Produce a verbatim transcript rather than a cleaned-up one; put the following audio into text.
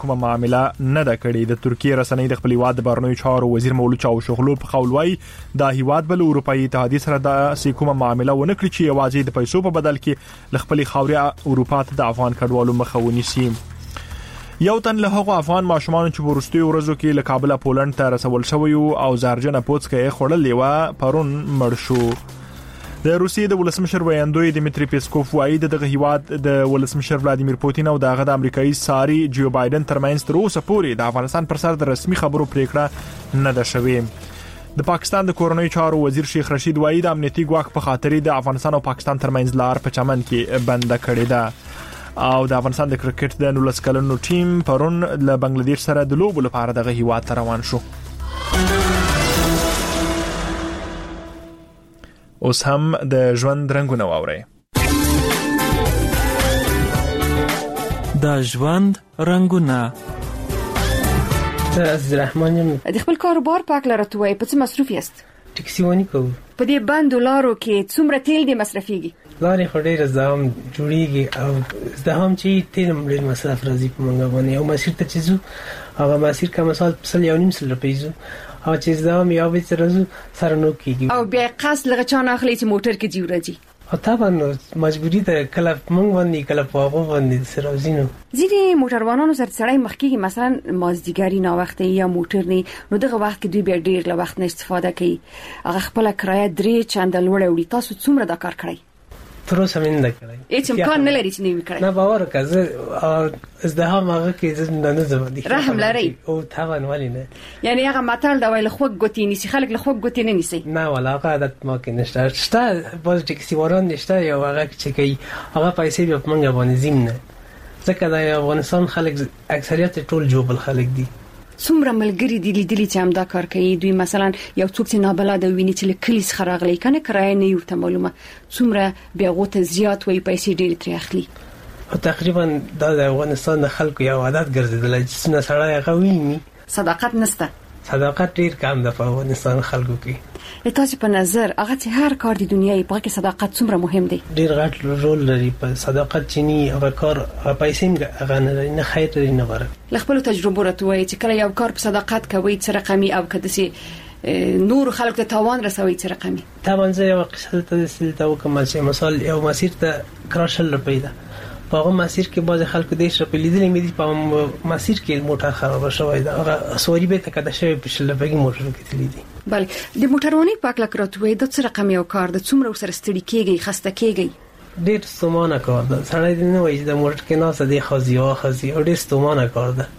کومه معامله نه ده کړې. د ترکیه رسنۍ د خپل هیواد د بهرنیو چارو وزیر مولود چاوشوغلو په قول وايي دا هیواد بل اروپאי اتحادیه سره د کومه معامله ونه کړي چې یوازې د پیسو په بدل کې ل خپل خاورې اروپا ته د افغان کډوالو مخه ونیسي. یو تن له هغو افغان ماشومان چې ورستي ورځو کې له کابل پولند ته رسول شوی او زارجنه پوڅکه خړلې و پرون مړ شو. د روسیې د ولسمشر ویاندوی دمیتری پیسکوف وايي دغه هیواد د ولسمشر ولادیمیر پوتین او دغه د امریکایي ساري جو بایدن ترمنځ تر اوسه پورې د افغانستان پر سر د رسمي خبرو پریکړه نه ده شوې. د پاکستان د کورنۍ چارو وزیر شیخ رشید وايي د امنیتي ګواښ په خاطر د افغانستان او پاکستان ترمنځ لار په چمن کې بند کړې ده. او د افغانستان د کرکټ د نولس کلنو ټیم پرون له بنگلاديش سره د لوبو لپاره دغه هیواد ته روان شو. اوس هم د ژوند رنگونه واورئ. د ژوند رنگونه. عبدالرحمن یم. د خپل کاروبار په اړه راته په څه مصروف یاست؟ ټیکسي ونی کوو. په دې بندو لارو کې څومره تیل دې مصرفيږي؟ لارې خو ډېر زدهام جوړیږي او زدهام چې تیل هم ډېر مصرف راځي په منګه باندې. او مسیر ته چې ځو هغه مسیر که مثال سل یو نیم سل روپۍ ځو او چې زدهام یا به سره سره نو کېږي. او بیا قصد لغه چا نه اخلي چې موټر کې جوړ راځي. او طبعا مجبوری ده کله مونږ باندې کله په هغه باندې سره وزینو. ځینې موټروانانو سره سړی مخکې مثلا مازدیګری نه وخت یا موټر نه نو دغه وخت کې دوی بیا ډېر له وخت نه استفاده کوي. هغه خپل کرایه درې چنده لوړه وړي. تاسو څومره دا کار کړی؟ تر اوسه مې نه کړی. هیڅ امکان نه لري چې نه وکړي. نه باور وکړه ازدهام هغه کې نه نه زمدي. رحم لري. او طبعا ولی نه. یعنی هغه متل دا ویل خو ګوتې نیسی خلک له خو ګوتې نه نیسی. نه ولا هغه عادت ما کې نشته. شته باز ټیکسي واران نشته یا هغه چې کوي هغه پیسې به منګه باندې زم نه. ځکه د افغانستان خلک اکثریت ټول جوبل خلک دي. څومره ملګری دي لیدلی چې هم دا کار کوي. دوی مثلا یو څوک چې نابلده ویني چې کلی څخه راغلی کنه کرایه نه یو ته معلومه څومره بیا غوته زیات وي پیسې ډېر ترې اخلي. او تقریبا د افغانستان د خلکو یو عادت ګرځیدل چې څنګه سړی هغه ویني. صداقت نشته. صداقت ډیر کم د افغانستان خلکو کې. تاسو په نظر هغه چې هر کار د دنیا په کې صداقت څومره مهم دی؟ ډیر غټ رول لري په صداقت چې نه هغه کار پیسې هغه نه خیر لري نه غره. خپل تجربه راټوي چې کله یو کار په صداقت کوي څه رقمي او کده سي نور خلک ته تاوان رسوي څه رقمي. طبعا زه یو قصه ته سلته وکم چې مثال یو مسیر ته کراشل پیدا په هغه مسیر کې باز خلکو دیش په لیدلې مې دي په مسیر کې موټر خراب شوی دا هغه سوري به تکده شوی په شلبګي موټر کې تللی دي. بله د موټرونی په اړه کراتوي د څه رقم یو کار د څومره سره ستړي کېږي خسته کېږي؟ ډېر ستومانه کار ده. سړی نه وایي د موټر کې ناسه دی خازي او خازي او ډېر ستومانه کار ده.